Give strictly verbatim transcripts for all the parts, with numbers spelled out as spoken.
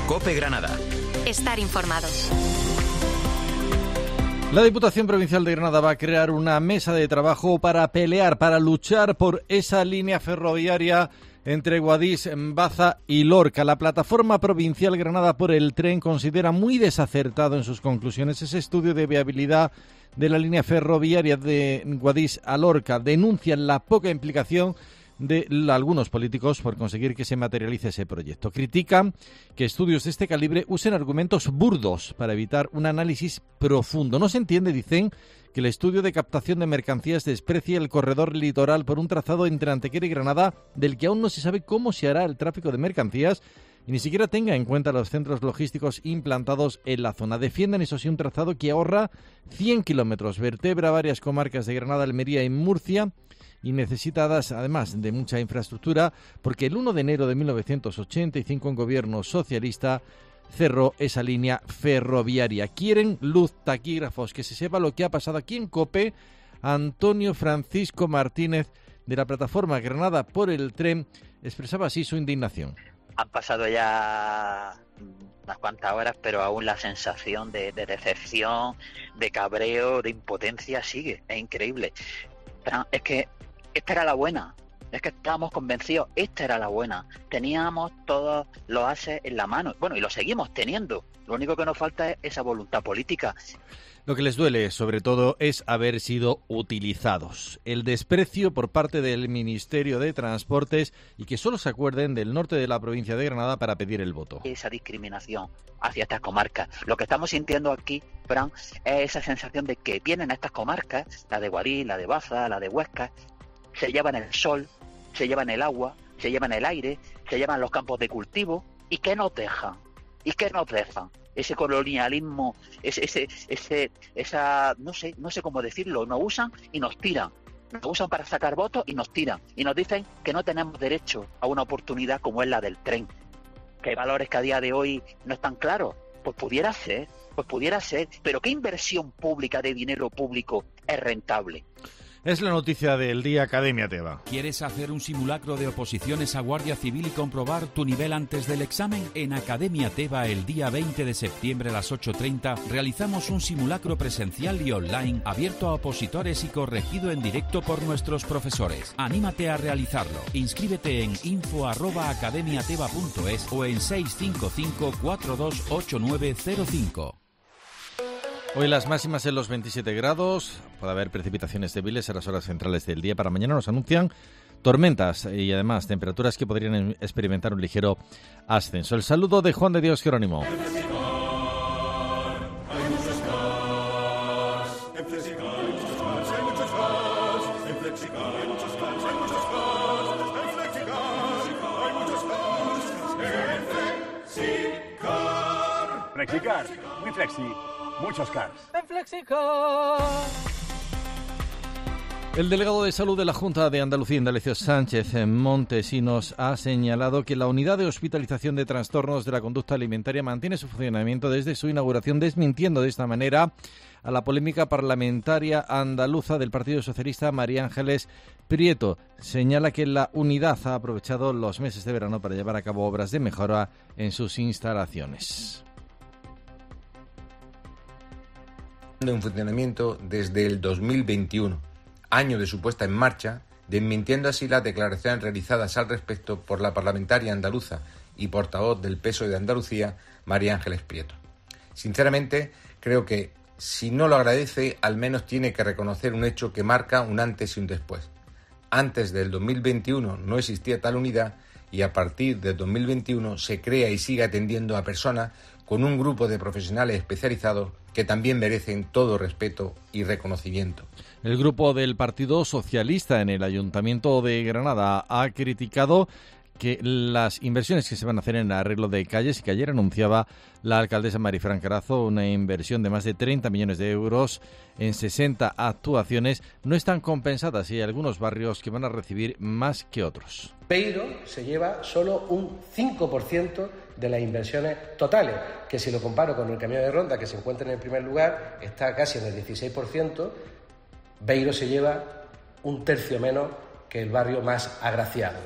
COPE Granada. Estar informados. La Diputación Provincial de Granada va a crear una mesa de trabajo para pelear, para luchar por esa línea ferroviaria entre Guadix, Baza y Lorca. La Plataforma Provincial Granada por el Tren considera muy desacertado en sus conclusiones ese estudio de viabilidad de la línea ferroviaria de Guadix a Lorca. Denuncian la poca implicación de algunos políticos por conseguir que se materialice ese proyecto. Critican que estudios de este calibre usen argumentos burdos para evitar un análisis profundo. No se entiende, dicen, que el estudio de captación de mercancías desprecie el corredor litoral por un trazado entre Antequera y Granada del que aún no se sabe cómo se hará el tráfico de mercancías y ni siquiera tenga en cuenta los centros logísticos implantados en la zona. Defienden, eso sí, un trazado que ahorra cien kilómetros, vertebra varias comarcas de Granada, Almería y Murcia, y necesitadas además de mucha infraestructura, porque el uno de enero de mil novecientos ochenta y cinco un gobierno socialista cerró esa línea ferroviaria. Quieren luz, taquígrafos, que se sepa lo que ha pasado aquí en COPE. Antonio Francisco Martínez, de la Plataforma Granada por el Tren, expresaba así su indignación. Han pasado ya unas cuantas horas, pero aún la sensación de, de decepción, de cabreo, de impotencia sigue. Es increíble. Pero es que esta era la buena, es que estábamos convencidos, esta era la buena. Teníamos todos los ases en la mano, bueno, y lo seguimos teniendo. Lo único que nos falta es esa voluntad política. Lo que les duele, sobre todo, es haber sido utilizados. El desprecio por parte del Ministerio de Transportes y que solo se acuerden del norte de la provincia de Granada para pedir el voto. Esa discriminación hacia estas comarcas. Lo que estamos sintiendo aquí, Fran, es esa sensación de que vienen a estas comarcas, la de Guadix, la de Baza, la de Huesca, se llevan el sol, se llevan el agua, se llevan el aire, se llevan los campos de cultivo. ¿Y qué nos dejan? ¿Y qué nos dejan? Ese colonialismo, ese, ese, ese, esa, no sé, no sé cómo decirlo, nos usan y nos tiran, nos usan para sacar votos y nos tiran, y nos dicen que no tenemos derecho a una oportunidad como es la del tren, que hay valores que a día de hoy no están claros. Pues pudiera ser, pues pudiera ser, pero ¿qué inversión pública de dinero público es rentable? Es la noticia del día, Academia Teba. ¿Quieres hacer un simulacro de oposiciones a Guardia Civil y comprobar tu nivel antes del examen? En Academia Teba, el día veinte de septiembre a las ocho treinta, realizamos un simulacro presencial y online abierto a opositores y corregido en directo por nuestros profesores. Anímate a realizarlo. Inscríbete en info arroba academiateba punto es o en seis cinco cinco cuatro dos ocho nueve cero cinco. Hoy las máximas en los veintisiete grados, puede haber precipitaciones débiles en las horas centrales del día. Para mañana nos anuncian tormentas y además temperaturas que podrían experimentar un ligero ascenso. El saludo de Juan de Dios Jerónimo. Flexicar, muy flexi. Muchos cars. En Flexicar. El delegado de Salud de la Junta de Andalucía, Indalecio Sánchez Montesinos, ha señalado que la unidad de hospitalización de trastornos de la conducta alimentaria mantiene su funcionamiento desde su inauguración, desmintiendo de esta manera a la polémica parlamentaria andaluza del Partido Socialista, María Ángeles Prieto. Señala que la unidad ha aprovechado los meses de verano para llevar a cabo obras de mejora en sus instalaciones. En funcionamiento desde el dos mil veintiuno, año de su puesta en marcha, desmintiendo así las declaraciones realizadas al respecto por la parlamentaria andaluza y portavoz del P S O E de Andalucía, María Ángeles Prieto. Sinceramente, creo que si no lo agradece, al menos tiene que reconocer un hecho que marca un antes y un después. Antes del dos mil veintiuno no existía tal unidad y a partir del dos mil veintiuno se crea y sigue atendiendo a personas con un grupo de profesionales especializados que también merecen todo respeto y reconocimiento. El grupo del Partido Socialista en el Ayuntamiento de Granada ha criticado que las inversiones que se van a hacer en el arreglo de calles, y que ayer anunciaba la alcaldesa Marifran Carazo, una inversión de más de treinta millones de euros en sesenta actuaciones, no están compensadas y hay algunos barrios que van a recibir más que otros. Beiro se lleva solo un cinco por ciento de las inversiones totales, que si lo comparo con el Camino de Ronda, que se encuentra en el primer lugar, está casi en el dieciséis por ciento, Beiro se lleva un tercio menos que el barrio más agraciado.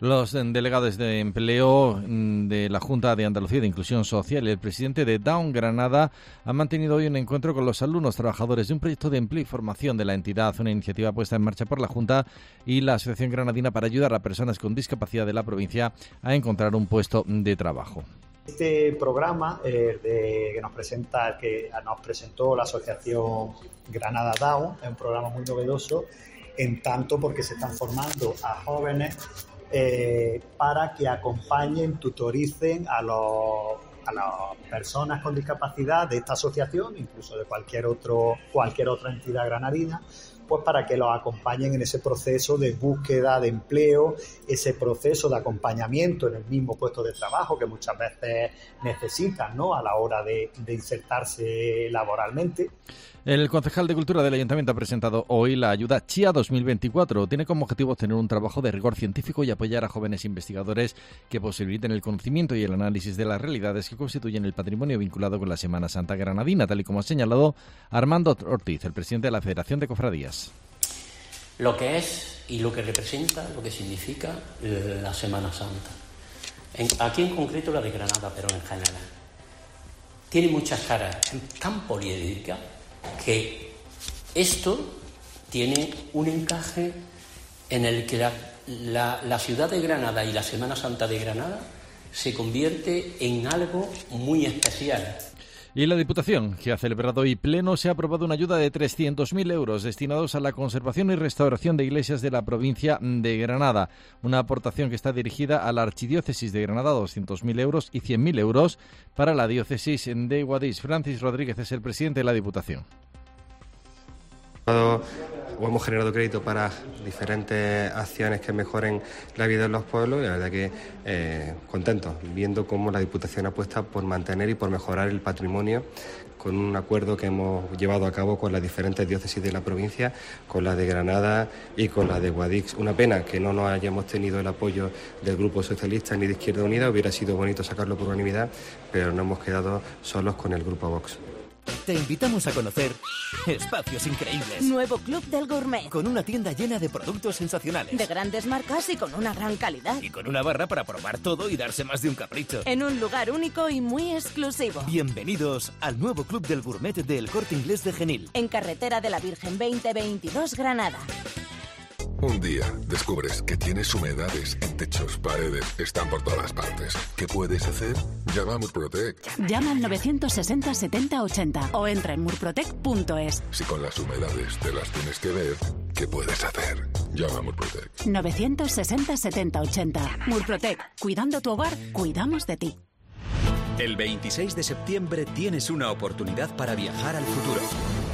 Los delegados de empleo de la Junta de Andalucía de Inclusión Social y el presidente de Down Granada han mantenido hoy un encuentro con los alumnos trabajadores de un proyecto de empleo y formación de la entidad, una iniciativa puesta en marcha por la Junta y la Asociación Granadina para ayudar a personas con discapacidad de la provincia a encontrar un puesto de trabajo. Este programa eh, de, que nos presenta, que nos presentó la Asociación Granada Down, es un programa muy novedoso, en tanto porque se están formando a jóvenes eh, para que acompañen, tutoricen a los a las personas con discapacidad de esta asociación, incluso de cualquier otro cualquier otra entidad granadina, pues para que los acompañen en ese proceso de búsqueda de empleo, ese proceso de acompañamiento en el mismo puesto de trabajo que muchas veces necesitan, ¿no?, a la hora de, de insertarse laboralmente. El concejal de Cultura del Ayuntamiento ha presentado hoy la ayuda Chía dos mil veinticuatro. Tiene como objetivo obtener un trabajo de rigor científico y apoyar a jóvenes investigadores que posibiliten el conocimiento y el análisis de las realidades que constituyen el patrimonio vinculado con la Semana Santa granadina, tal y como ha señalado Armando Ortiz, el presidente de la Federación de Cofradías. Lo que es y lo que representa, lo que significa la Semana Santa. En, aquí en concreto la de Granada, pero en general. Tiene muchas caras, es tan poliédrica que esto tiene un encaje en el que la, la, la ciudad de Granada y la Semana Santa de Granada se convierte en algo muy especial. Y la Diputación, que ha celebrado hoy pleno, se ha aprobado una ayuda de trescientos mil euros destinados a la conservación y restauración de iglesias de la provincia de Granada. Una aportación que está dirigida a la Archidiócesis de Granada, doscientos mil euros, y cien mil euros para la Diócesis de Guadix. Francis Rodríguez es el presidente de la Diputación. O hemos generado crédito para diferentes acciones que mejoren la vida de los pueblos y la verdad que eh, contentos, viendo cómo la Diputación apuesta por mantener y por mejorar el patrimonio con un acuerdo que hemos llevado a cabo con las diferentes diócesis de la provincia, con la de Granada y con la de Guadix. Una pena que no nos hayamos tenido el apoyo del Grupo Socialista ni de Izquierda Unida, hubiera sido bonito sacarlo por unanimidad, pero no hemos quedado solos con el Grupo Vox. Te invitamos a conocer espacios increíbles. Nuevo Club del Gourmet. Con una tienda llena de productos sensacionales. De grandes marcas y con una gran calidad. Y con una barra para probar todo y darse más de un capricho. En un lugar único y muy exclusivo. Bienvenidos al nuevo Club del Gourmet del Corte Inglés de Genil. En Carretera de la Virgen veinte veintidós, Granada. Un día descubres que tienes humedades en techos, paredes, están por todas partes. ¿Qué puedes hacer? Llama a Murprotec. Llama al novecientos sesenta setenta ochenta o entra en murprotec punto es. Si con las humedades te las tienes que ver, ¿qué puedes hacer? Llama a Murprotec. novecientos sesenta setenta ochenta. Murprotec. Cuidando tu hogar, cuidamos de ti. El veintiséis de septiembre tienes una oportunidad para viajar al futuro.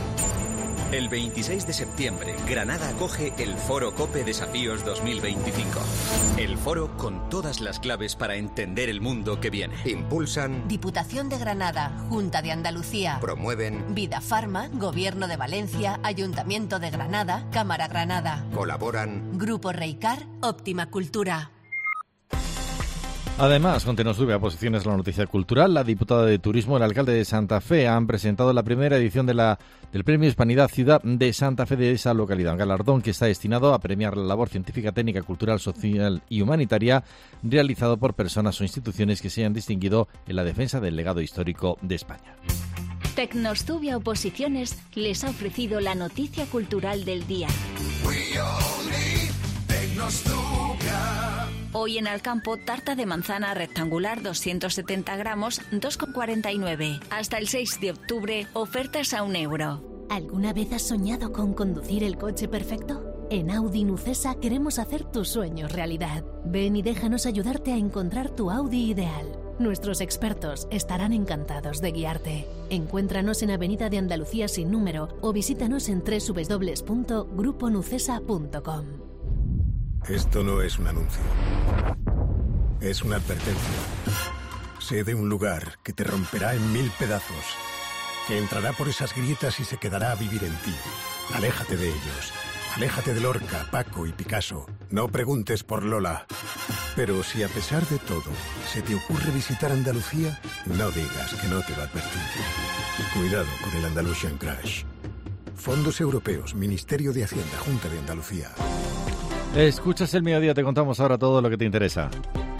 El veintiséis de septiembre, Granada acoge el Foro COPE Desafíos dos mil veinticinco. El foro con todas las claves para entender el mundo que viene. Impulsan Diputación de Granada, Junta de Andalucía. Promueven Vida Farma, Gobierno de Valencia, Ayuntamiento de Granada, Cámara Granada. Colaboran Grupo Reicar, Óptima Cultura. Además, aunque nos sube a posiciones la noticia cultural, la diputada de Turismo y el alcalde de Santa Fe han presentado la primera edición de la del Premio Hispanidad Ciudad de Santa Fe de esa localidad, un galardón que está destinado a premiar la labor científica, técnica, cultural, social y humanitaria realizado por personas o instituciones que se hayan distinguido en la defensa del legado histórico de España. Tecnostubia Oposiciones les ha ofrecido la noticia cultural del día. Hoy en Alcampo, tarta de manzana rectangular doscientos setenta gramos, dos con cuarenta y nueve. Hasta el seis de octubre, ofertas a un euro. ¿Alguna vez has soñado con conducir el coche perfecto? En Audi Nucesa queremos hacer tus sueños realidad. Ven y déjanos ayudarte a encontrar tu Audi ideal. Nuestros expertos estarán encantados de guiarte. Encuéntranos en Avenida de Andalucía sin número o visítanos en doble u doble u doble u punto grupo nucesa punto com. Esto no es un anuncio. Es una advertencia. Sé de un lugar que te romperá en mil pedazos, que entrará por esas grietas y se quedará a vivir en ti. Aléjate de ellos. Aléjate de Lorca, Paco y Picasso. No preguntes por Lola. Pero si a pesar de todo se te ocurre visitar Andalucía, no digas que no te lo advertí. Cuidado con el Andalusian Crash. Fondos Europeos, Ministerio de Hacienda, Junta de Andalucía. Escuchas El Mediodía, te contamos ahora todo lo que te interesa.